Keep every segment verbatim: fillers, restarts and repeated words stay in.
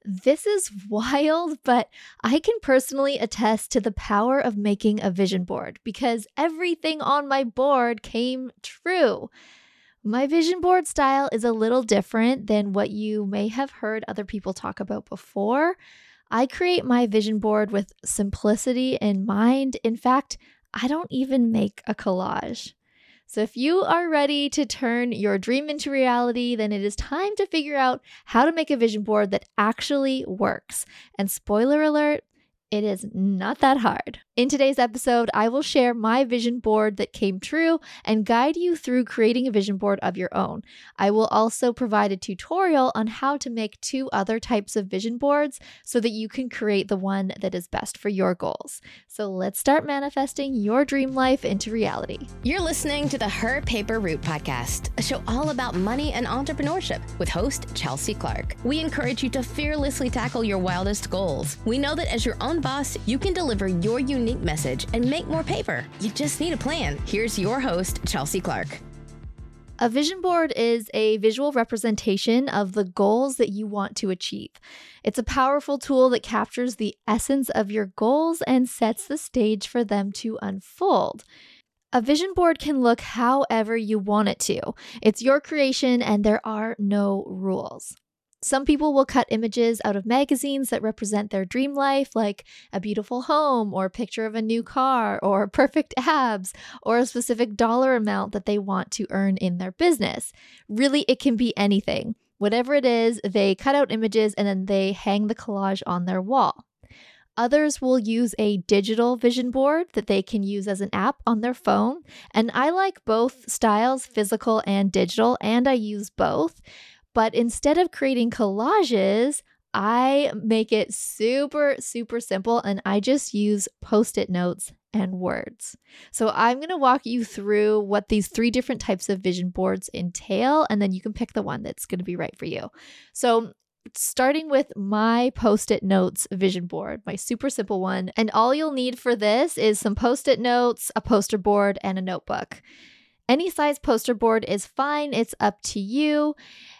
This is wild, but I can personally attest to the power of making a vision board because everything on my board came true. My vision board style is a little different than what you may have heard other people talk about before. I create my vision board with simplicity in mind. In fact, I don't even make a collage. So if you are ready to turn your dream into reality, then it is time to figure out how to make a vision board that actually works. And spoiler alert, it is not that hard. In today's episode, I will share my vision board that came true and guide you through creating a vision board of your own. I will also provide a tutorial on how to make two other types of vision boards so that you can create the one that is best for your goals. So let's start manifesting your dream life into reality. You're listening to the Her Paper Route podcast, a show all about money and entrepreneurship with host Chelsea Clark. We encourage you to fearlessly tackle your wildest goals. We know that as your own boss, you can deliver your unique message and make more paper. You just need a plan. Here's your host, Chelsea Clark. A vision board is a visual representation of the goals that you want to achieve. It's a powerful tool that captures the essence of your goals and sets the stage for them to unfold. A vision board can look however you want it to. It's your creation and there are no rules. Some people will cut images out of magazines that represent their dream life, like a beautiful home or a picture of a new car or perfect abs or a specific dollar amount that they want to earn in their business. Really, it can be anything. Whatever it is, they cut out images and then they hang the collage on their wall. Others will use a digital vision board that they can use as an app on their phone. And I like both styles, physical and digital, and I use both. But instead of creating collages, I make it super, super simple and I just use Post-it notes and words. So I'm going to walk you through what these three different types of vision boards entail, and then you can pick the one that's going to be right for you. So starting with my Post-it notes vision board, my super simple one, and all you'll need for this is some Post-it notes, a poster board, and a notebook. Any size poster board is fine. It's up to you.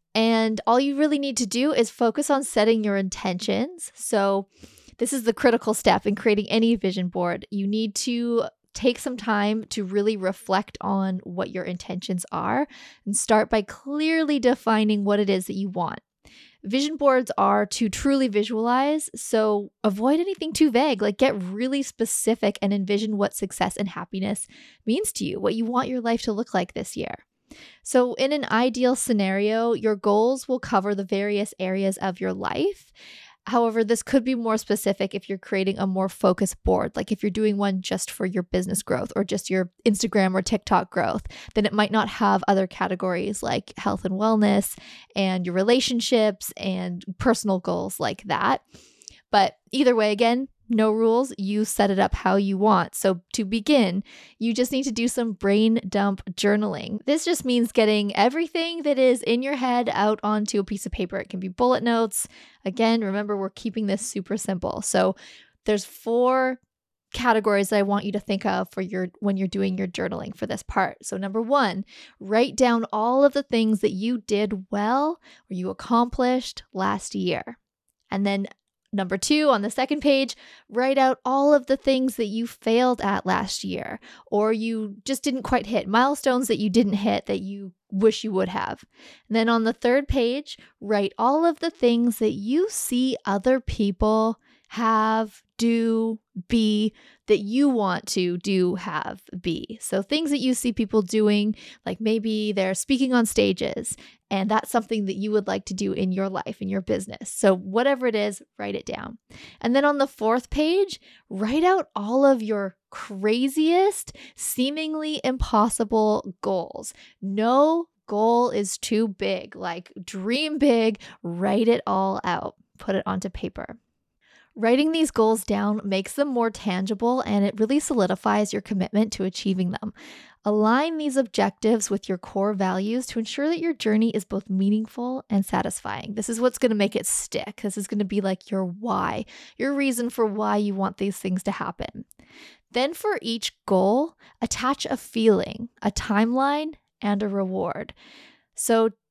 And all you really need to do is focus on setting your intentions. So this is the critical step in creating any vision board. You need to take some time to really reflect on what your intentions are and start by clearly defining what it is that you want. Vision boards are to truly visualize, so avoid anything too vague. Like, get really specific and envision what success and happiness means to you, what you want your life to look like this year. So in an ideal scenario, your goals will cover the various areas of your life. However, this could be more specific if you're creating a more focused board, like if you're doing one just for your business growth or just your Instagram or TikTok growth, then it might not have other categories like health and wellness and your relationships and personal goals like that. But either way, again, no rules, you set it up how you want. So to begin, you just need to do some brain dump journaling. This just means getting everything that is in your head out onto a piece of paper. It can be bullet notes. Again, remember, we're keeping this super simple. So there's four categories that I want you to think of for your when you're doing your journaling for this part. So number one, write down all of the things that you did well or you accomplished last year. And then number two, on the second page, write out all of the things that you failed at last year or you just didn't quite hit, milestones that you didn't hit that you wish you would have. And then on the third page, write all of the things that you see other people have, do, be, that you want to do, have, be. So things that you see people doing, like maybe they're speaking on stages, and that's something that you would like to do in your life, in your business. So whatever it is, write it down. And then on the fourth page, write out all of your craziest, seemingly impossible goals. No goal is too big. Like, dream big, write it all out, put it onto paper. Writing these goals down makes them more tangible and it really solidifies your commitment to achieving them. Align these objectives with your core values to ensure that your journey is both meaningful and satisfying. This is what's going to make it stick. This is going to be like your why, your reason for why you want these things to happen. Then for each goal, attach a feeling, a timeline, and a reward. So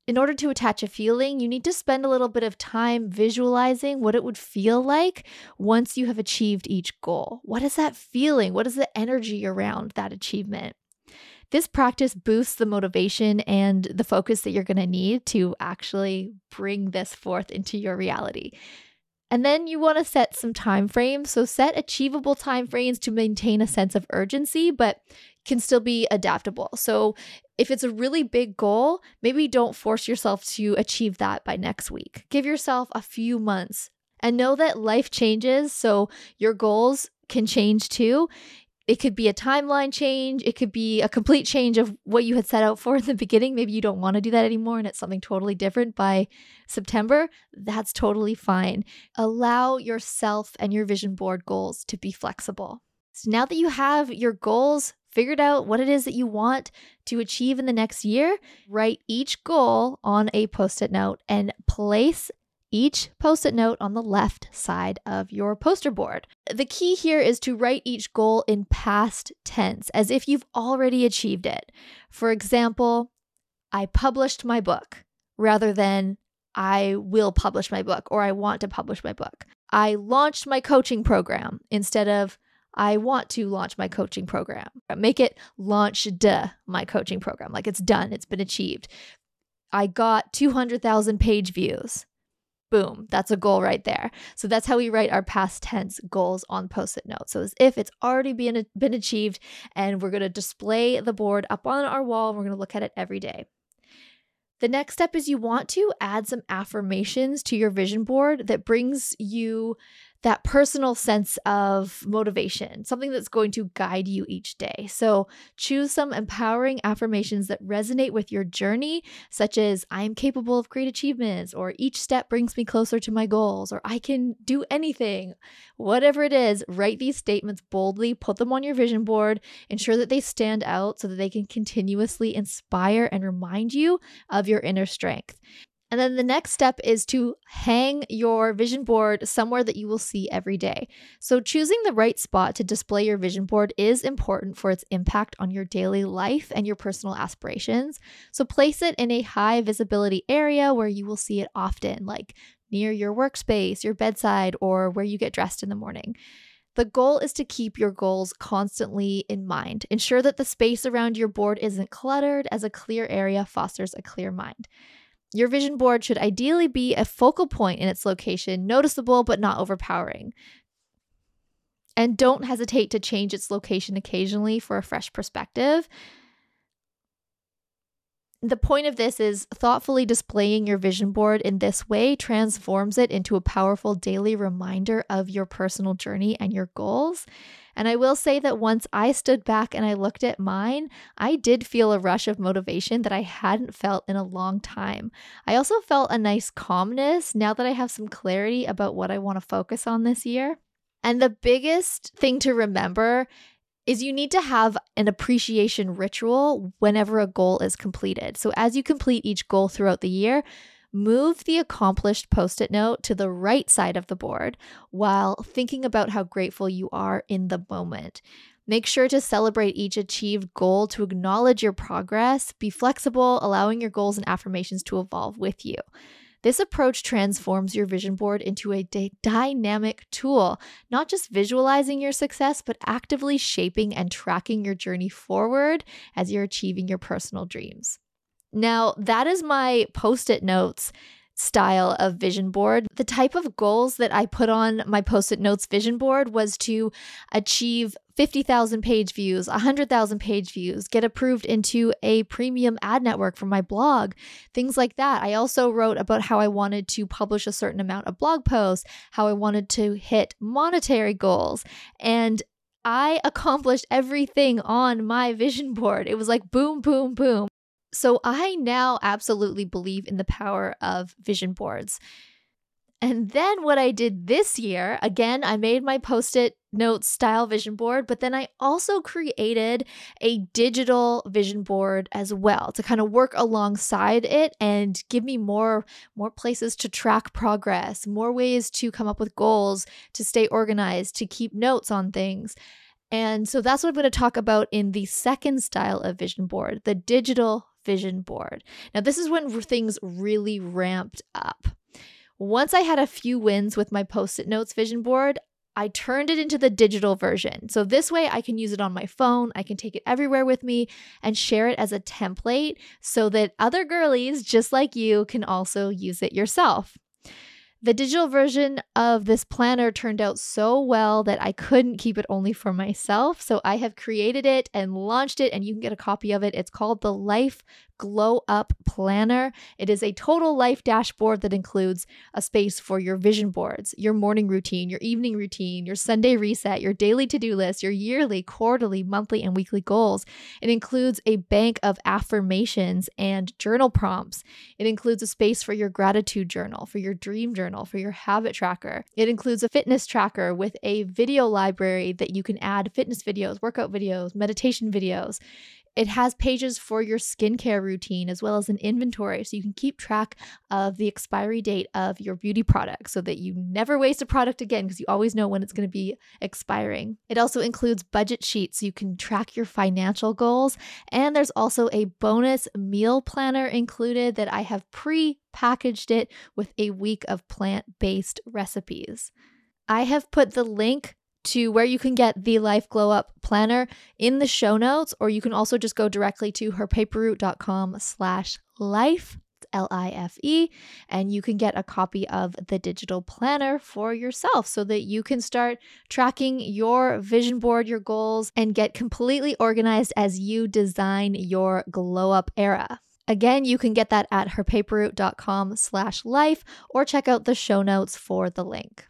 in order to attach a feeling, you need to spend a little bit of time visualizing what it would feel like once you have achieved each goal. What is that feeling? What is the energy around that achievement? This practice boosts the motivation and the focus that you're going to need to actually bring this forth into your reality. And then you want to set some time frames. So set achievable time frames to maintain a sense of urgency, but can still be adaptable. So if it's a really big goal, maybe don't force yourself to achieve that by next week. Give yourself a few months and know that life changes. So your goals can change too. It could be a timeline change. It could be a complete change of what you had set out for in the beginning. Maybe you don't want to do that anymore and it's something totally different by September. That's totally fine. Allow yourself and your vision board goals to be flexible. So now that you have your goals figured out, what it is that you want to achieve in the next year, write each goal on a Post-it note and place each Post-it note on the left side of your poster board. The key here is to write each goal in past tense, as if you've already achieved it. For example, I published my book, rather than I will publish my book or I want to publish my book. I launched my coaching program instead of I want to launch my coaching program. Make it launched my coaching program, like it's done, it's been achieved. I got two hundred thousand page views. Boom, that's a goal right there. So that's how we write our past tense goals on Post-it notes. So as if it's already been, been achieved, and we're going to display the board up on our wall. We're going to look at it every day. The next step is you want to add some affirmations to your vision board that brings you that personal sense of motivation, something that's going to guide you each day. So choose some empowering affirmations that resonate with your journey, such as I am capable of great achievements, or each step brings me closer to my goals, or I can do anything. Whatever it is, write these statements boldly, put them on your vision board, ensure that they stand out so that they can continuously inspire and remind you of your inner strength. And then the next step is to hang your vision board somewhere that you will see every day. So choosing the right spot to display your vision board is important for its impact on your daily life and your personal aspirations. So place it in a high visibility area where you will see it often, like near your workspace, your bedside, or where you get dressed in the morning. The goal is to keep your goals constantly in mind. Ensure that the space around your board isn't cluttered, as a clear area fosters a clear mind. Your vision board should ideally be a focal point in its location, noticeable but not overpowering. And don't hesitate to change its location occasionally for a fresh perspective. The point of this is thoughtfully displaying your vision board in this way transforms it into a powerful daily reminder of your personal journey and your goals. And I will say that once I stood back and I looked at mine, I did feel a rush of motivation that I hadn't felt in a long time. I also felt a nice calmness now that I have some clarity about what I want to focus on this year. And the biggest thing to remember is you need to have an appreciation ritual whenever a goal is completed. So as you complete each goal throughout the year, move the accomplished Post-it note to the right side of the board while thinking about how grateful you are in the moment. Make sure to celebrate each achieved goal to acknowledge your progress. Be flexible, allowing your goals and affirmations to evolve with you. This approach transforms your vision board into a d- dynamic tool, not just visualizing your success, but actively shaping and tracking your journey forward as you're achieving your personal dreams. Now, that is my Post-it notes style of vision board. The type of goals that I put on my Post-it notes vision board was to achieve fifty thousand page views, one hundred thousand page views, get approved into a premium ad network for my blog, things like that. I also wrote about how I wanted to publish a certain amount of blog posts, how I wanted to hit monetary goals, and I accomplished everything on my vision board. It was like boom, boom, boom. So I now absolutely believe in the power of vision boards. And then what I did this year, again, I made my Post-it notes style vision board, but then I also created a digital vision board as well to kind of work alongside it and give me more, more places to track progress, more ways to come up with goals, to stay organized, to keep notes on things. And so that's what I'm going to talk about in the second style of vision board, the digital vision board. Now, this is when things really ramped up. Once I had a few wins with my Post-it Notes vision board, I turned it into the digital version. So this way I can use it on my phone. I can take it everywhere with me and share it as a template so that other girlies just like you can also use it yourself. The digital version of this planner turned out so well that I couldn't keep it only for myself. So I have created it and launched it, and you can get a copy of it. It's called the Life Glow Up Planner. It is a total life dashboard that includes a space for your vision boards, your morning routine, your evening routine, your Sunday reset, your daily to-do list, your yearly, quarterly, monthly, and weekly goals. It includes a bank of affirmations and journal prompts. It includes a space for your gratitude journal, for your dream journal, for your habit tracker. It includes a fitness tracker with a video library that you can add fitness videos, workout videos, meditation videos. It has pages for your skincare routine as well as an inventory so you can keep track of the expiry date of your beauty products so that you never waste a product again because you always know when it's going to be expiring. It also includes budget sheets so you can track your financial goals. And there's also a bonus meal planner included that I have pre-packaged it with a week of plant-based recipes. I have put the link to where you can get the Life Glow Up Planner in the show notes, or you can also just go directly to herpaperroute.com slash life, L I F E, and you can get a copy of the digital planner for yourself so that you can start tracking your vision board, your goals, and get completely organized as you design your glow up era. Again, you can get that at herpaperroute.com slash life, or check out the show notes for the link.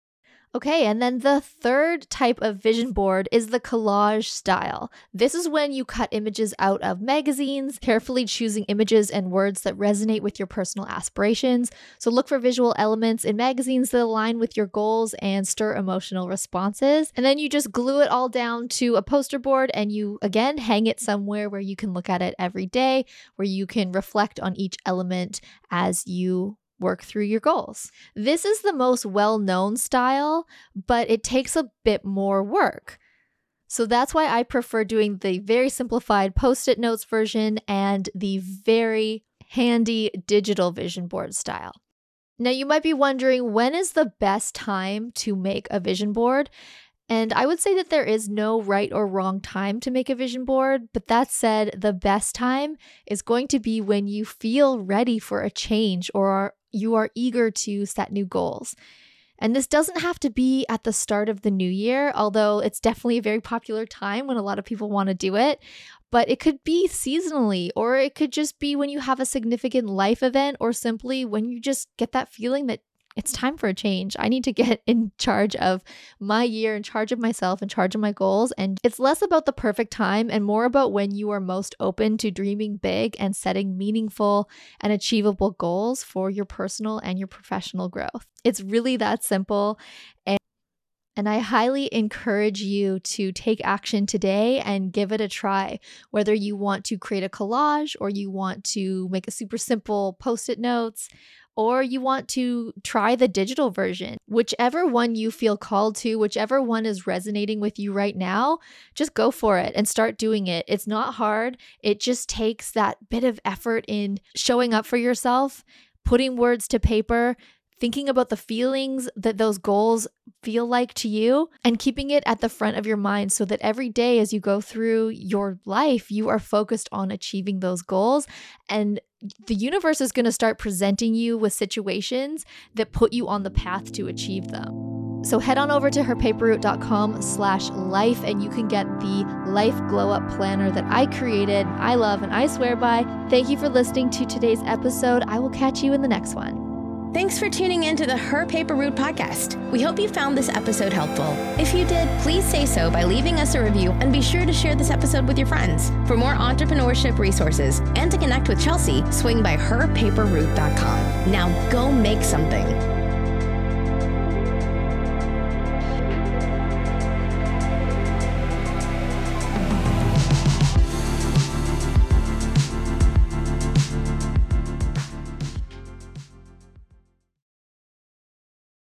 Okay, and then the third type of vision board is the collage style. This is when you cut images out of magazines, carefully choosing images and words that resonate with your personal aspirations. So look for visual elements in magazines that align with your goals and stir emotional responses. And then you just glue it all down to a poster board and you, again, hang it somewhere where you can look at it every day, where you can reflect on each element as you work through your goals. This is the most well-known style, but it takes a bit more work. So that's why I prefer doing the very simplified Post-it notes version and the very handy digital vision board style. Now you might be wondering, when is the best time to make a vision board? And I would say that there is no right or wrong time to make a vision board, but that said, the best time is going to be when you feel ready for a change or you are eager to set new goals. And this doesn't have to be at the start of the new year, although it's definitely a very popular time when a lot of people want to do it. But it could be seasonally, or it could just be when you have a significant life event, or simply when you just get that feeling that it's time for a change. I need to get in charge of my year, in charge of myself, in charge of my goals. And it's less about the perfect time and more about when you are most open to dreaming big and setting meaningful and achievable goals for your personal and your professional growth. It's really that simple. And And I highly encourage you to take action today and give it a try. Whether you want to create a collage, or you want to make a super simple Post-it notes, or you want to try the digital version. Whichever one you feel called to, whichever one is resonating with you right now, just go for it and start doing it. It's not hard. It just takes that bit of effort in showing up for yourself, putting words to paper, thinking about the feelings that those goals feel like to you, and keeping it at the front of your mind so that every day as you go through your life, you are focused on achieving those goals. And the universe is going to start presenting you with situations that put you on the path to achieve them. So head on over to herpaperroute.com slash life and you can get the Life Glow Up Planner that I created, I love, and I swear by. Thank you for listening to today's episode. I will catch you in the next one. Thanks for tuning in to the Her Paper Route podcast. We hope you found this episode helpful. If you did, please say so by leaving us a review, and be sure to share this episode with your friends. For more entrepreneurship resources and to connect with Chelsea, swing by her paper route dot com. Now go make something.